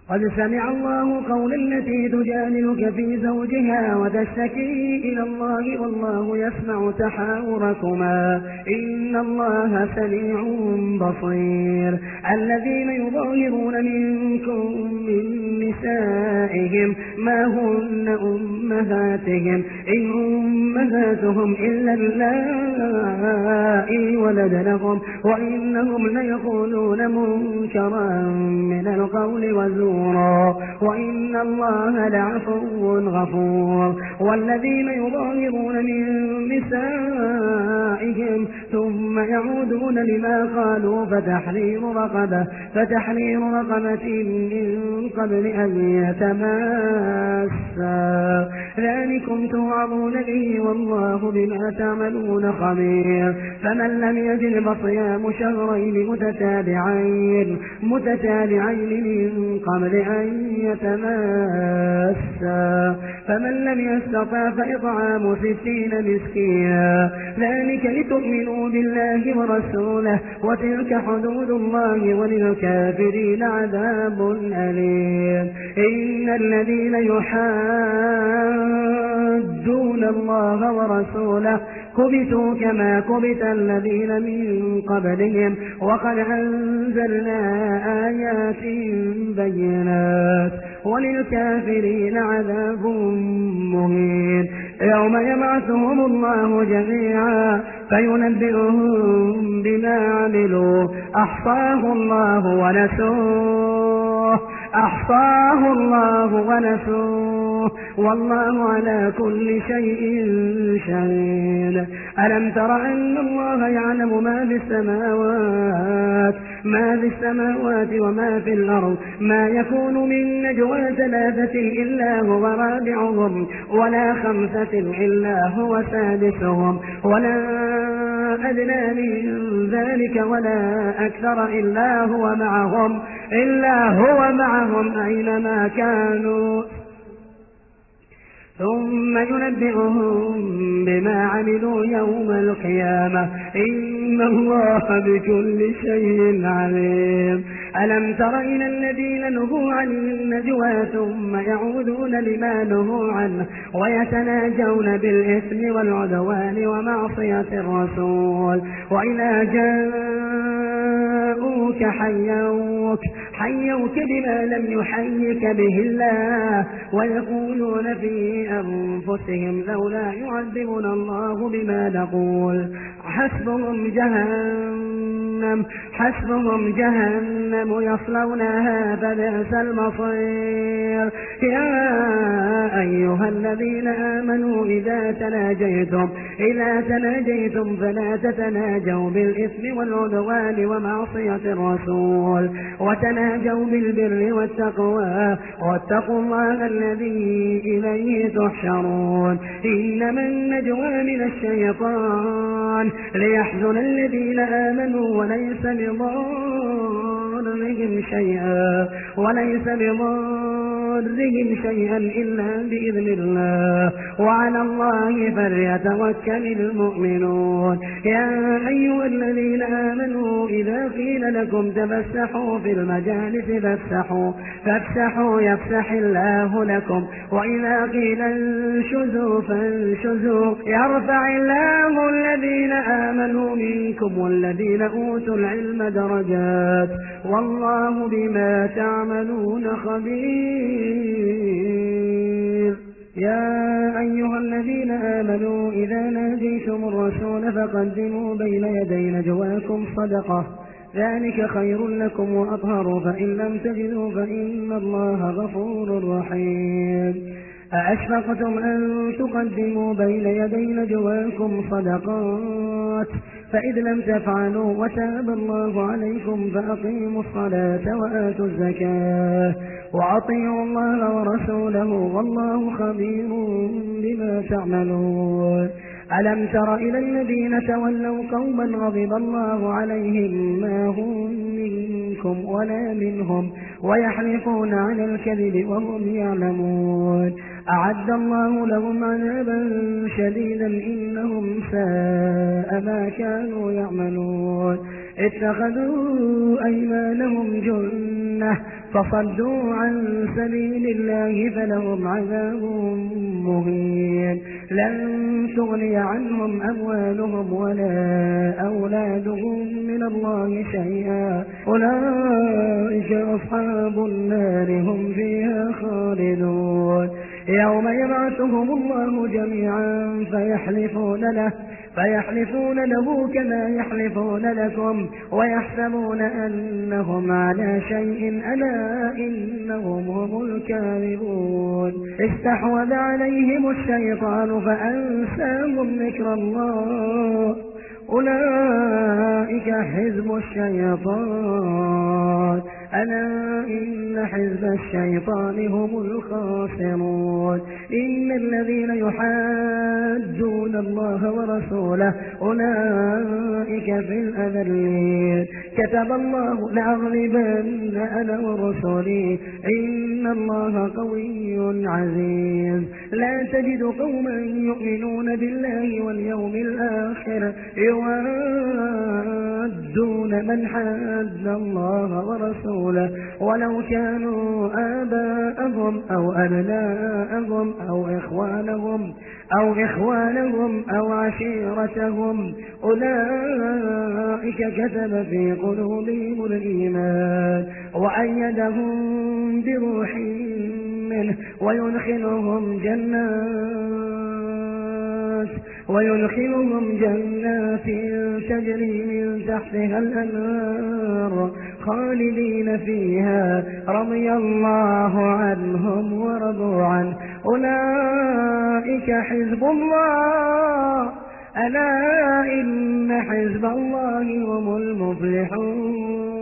قد سمع الله قول التي تجادلك في زوجها وتشتكي إلى الله والله يسمع تحاوركما إن الله سميع بصير. الذين يظاهرون منكم من نسائهم ما هن أمهاتهم إن أمهاتهم إلا اللائي ولدنهم وإنهم ليقولون منكرا من القول وزورا وإن الله لعفو غفور. والذين يظاهرون من نسائهم ثم يعودون لما قالوا فتحرير رقبة من قبل أن يتماسا ذلكم توعظون به والله بما تعملون خبير. فمن لم يجد فصيام شهرين متتابعين من قبل أن يتماسا فمن لم يستطع فإطعام 60 مسكينا ذلك لتؤمنوا بالله ورسوله وتلك حدود الله وللكافرين عذاب أليم. إن الذين يحادون الله ورسوله كبتوا كما كبت الذين من قبلهم وقد أنزلنا آيات بينات وللكافرين عذاب مهين. يوم يبعثهم الله جميعا فينبئهم بما عملوا أحصاه الله ونسوه والله على كل شيء شهيد. ألم تر أن الله يعلم ما في السماوات وما في الأرض ما يكون من نجوى 3 إلا هو رابعهم ولا 5 إلا هو سادسهم ولا أدنى من ذلك ولا أكثر إلا هو معهم أينما كانوا ثم ينبئهم بما عملوا يوم القيامة إن الله بكل شيء عليم. ألم تر إلى الذين نهوا عن النجوى ثم يعودون لما نهوا عنه ويتناجون بالإثم والعدوان ومعصية الرسول وإذا جاءوك حيوك بما لم يحيك به الله ويقولون في أنفسهم لولا يعذبنا الله بما نقول حسبهم جهنم يصلونها فبئس المصير. يا أيها الذين آمنوا إذا تناجيتم فلا تتناجوا بالإثم والعدوان ومعصية الرسول وتناجوا بالبر والتقوى واتقوا الله الذي إليه تحشرون. إنما النجوى من الشيطان ليحزن الذين آمنوا وليس بضارهم شيئا إلا بإذن الله وعلى الله فليتوكل المؤمنون. يا أيها الذين آمنوا إذا قيل لكم تفسحوا في المجالس فافسحوا يفسح الله لكم وإذا قيل انشزوا فانشزوا يرفع الله الذين آمنوا منكم والذين أوتوا العلم درجات والله بما تعملون خبير. يا أيها الذين آمنوا إذا ناجيتم الرسول فقدموا بين يدي نجواكم صدقة ذلك خير لكم وأطهر فإن لم تجدوا فإن الله غفور رحيم. أأشفقتم أن تقدموا بين يدي نجواكم صدقات فإذ لم تفعلوا وتاب الله عليكم فأقيموا الصلاة وآتوا الزكاة وأطيعوا الله ورسوله والله خبير بما تعملون. ألم تر إلى الذين تولوا قوما غضب الله عليهم ما هم منكم ولا منهم ويحلفون على الكذب وهم يعلمون. أعد الله لهم عذابا شديدا إنهم ساء ما كانوا يعملون اتخذوا أيمانهم جنة فصدوا عن سبيل الله فلهم عذاب مهين لن تغني عنهم أموالهم ولا أولادهم من الله شيئا أولئك أصحاب النار هم فيها خالدون يوم يبعثهم الله جميعا فيحلفون له كما يحلفون لكم ويحسبون أنهم على شيء ألا إنهم هم الكاذبون استحوذ عليهم الشيطان فأنساهم ذكر الله أولئك حزب الشيطان ألا إن حزب الشيطان هم الخاسرون إن الذين يحادون الله ورسوله أولئك في الأذلين كتب الله لأغلبن أنا ورسلي إن الله قوي عزيز لا تجد قوما يؤمنون بالله واليوم الآخر يوادون من حاد الله ورسوله ولو كانوا آباءهم أو أبناءهم أو إخوانهم أو عشيرتهم أولئك كتب في قلوبهم الإيمان وأيدهم بروح منه ويدخلهم جنات تجري من تحتها الأنهار خالدين فيها رضي الله عنهم ورضوا عنه أولئك حزب الله ألا إن حزب الله هم المفلحون